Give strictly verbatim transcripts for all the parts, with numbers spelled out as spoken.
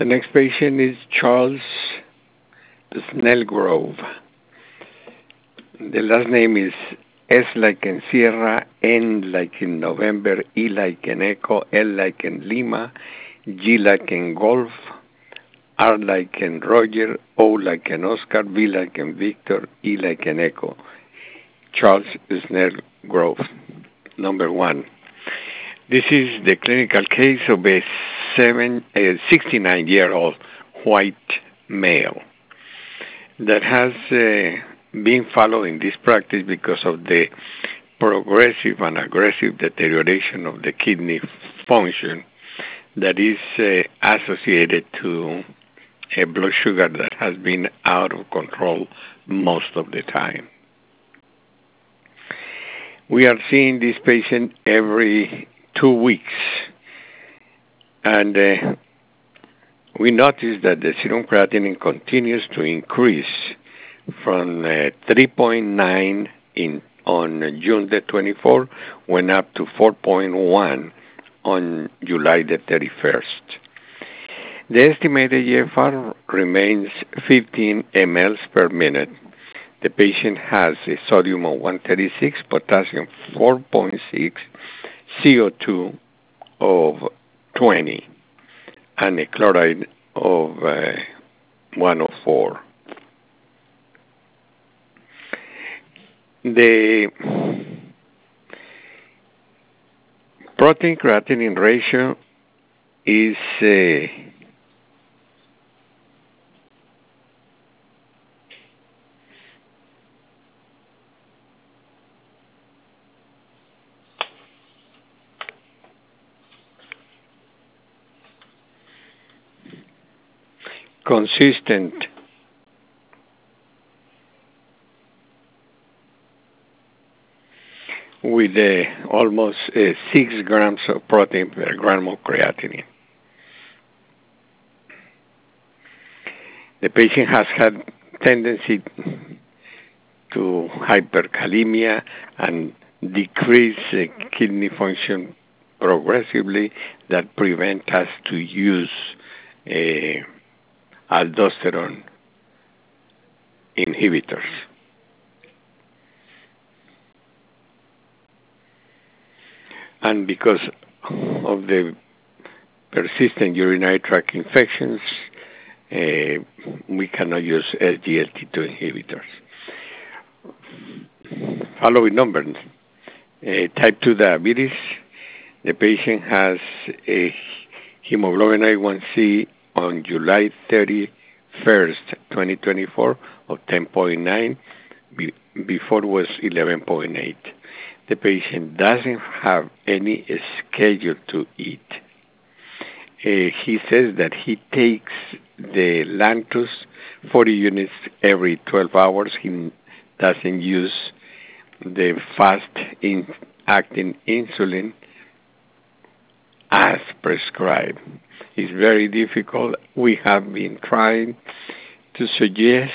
The next patient is Charles Snellgrove. The last name is S like in Sierra, N like in November, E like in Echo, L like in Lima, G like in Golf, R like in Roger, O like in Oscar, V like in Victor, E like in Echo. Charles Snellgrove, number one. This is the clinical case of a seven, a sixty-nine-year-old white male that has uh, been following this practice because of the progressive and aggressive deterioration of the kidney function that is uh, associated to a blood sugar that has been out of control most of the time. We are seeing this patient every two weeks, and uh, we notice that the serum creatinine continues to increase from uh, three point nine in on June the twenty-fourth, went up to four point one on July the thirty-first. The estimated E F R remains fifteen milliliters per minute. The patient has a sodium of one thirty-six, potassium four point six, C O two of twenty, and a chloride of uh, one oh four. The protein creatinine ratio is uh, consistent with uh, almost uh, six grams of protein per gram of creatinine. The patient has had tendency to hyperkalemia and decrease uh, kidney function progressively that prevent us to use uh, aldosterone inhibitors. And because of the persistent urinary tract infections, uh, we cannot use S G L T two inhibitors. Following numbers, uh, type two diabetes. The patient has a hemoglobin A one C on July thirty-first, twenty twenty-four of ten point nine. Be- before was eleven point eight. The patient doesn't have any schedule to eat. Uh, he says that he takes the Lantus forty units every twelve hours. He doesn't use the fast-acting insulin as prescribed. It's very difficult. We have been trying to suggest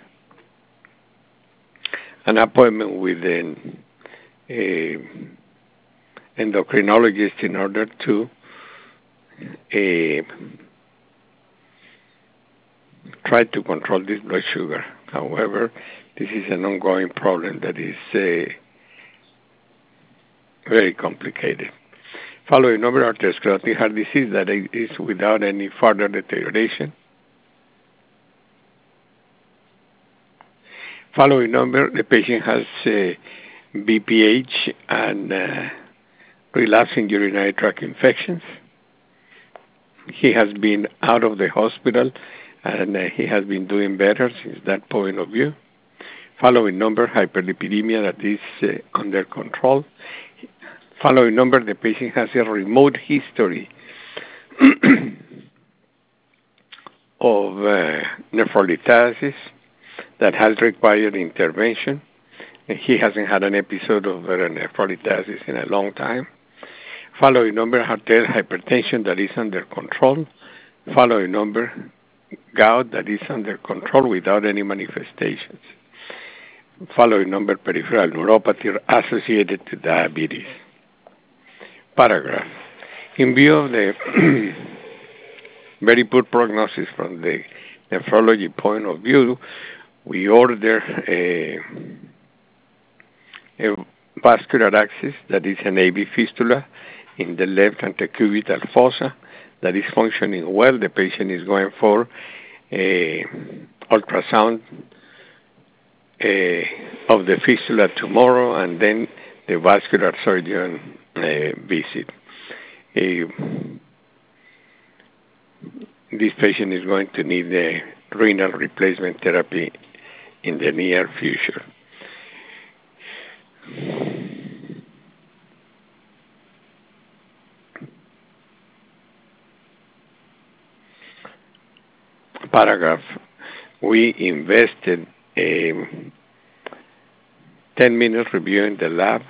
an appointment with an uh, endocrinologist in order to uh, try to control this blood sugar. However, this is an ongoing problem that is uh, very complicated. Following number of atherosclerotic heart disease that is without any further deterioration. Following number, the patient has uh, B P H and uh, relapsing urinary tract infections. He has been out of the hospital and uh, he has been doing better since that point of view. Following number, hyperlipidemia that is uh, under control. Following number, the patient has a remote history of uh, nephrolithiasis that has required intervention. He hasn't had an episode of uh, nephrolithiasis in a long time. Following number, arterial hypertension that is under control. Following number, gout that is under control without any manifestations. Following number, peripheral neuropathy associated to diabetes. Paragraph. In view of the very poor prognosis from the nephrology point of view. We order a, a vascular access that is an A V fistula in the left antecubital fossa that is functioning well. The patient is going for a ultrasound uh, of the fistula tomorrow, and then the vascular surgeon uh, visit. Uh, this patient is going to need a renal replacement therapy in the near future. Paragraph. We invested a ten minutes review in the lab,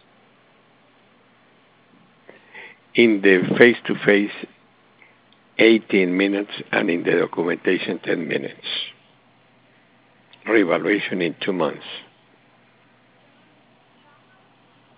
in the face-to-face eighteen minutes, and in the documentation ten minutes. Reevaluation in two months.